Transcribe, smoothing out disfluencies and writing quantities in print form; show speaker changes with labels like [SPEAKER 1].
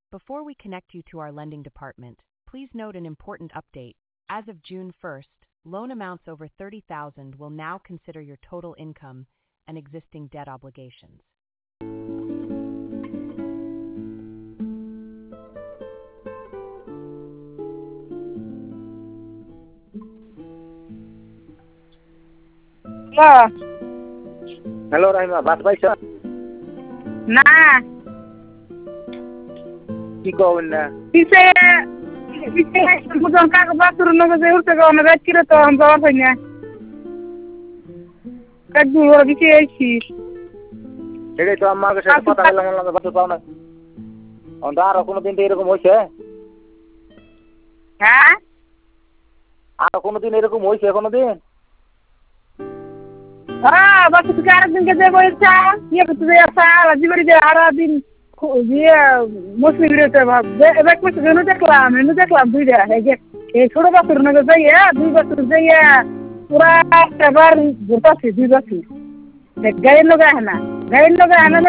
[SPEAKER 1] Before we connect you to our lending department, please note an important update. As of June 1st, loan amounts over $30,000 will now consider your total income and existing debt obligations.
[SPEAKER 2] Hello Rahima, ভাত পাইছ
[SPEAKER 3] না
[SPEAKER 2] কি কবেন না?
[SPEAKER 3] পিছে পিছে বুঝন কাক বাসুর নগে যে উঠতে গো না রাত কিরে তো আমি যাওয়া পাই না কাক দুর পিছে আইছি
[SPEAKER 2] সেটাই তো আমার সাথে কথা বললাম, আমাকে ভাত পাও না। আরো কোনোদিন তো এরকম হয়েছে?
[SPEAKER 3] হ্যাঁ
[SPEAKER 2] আরো কোনোদিন এরকম হয়েছে কোনোদিন?
[SPEAKER 3] হ্যাঁ বাসু থেকে আরেকদিনকে যে বলছা ইয়ে করতে যে আসা জীবনে যে আরো দিন ইয়ে মুসলিম রয়েছে এবার কিছু দেখলাম দুইটা এই ছোট বাসুর নগে যাইয়া 2 বছর যাইয়া পুরা এবার ঘুরতাছি 2 বছর গাড়ির লগে আহে না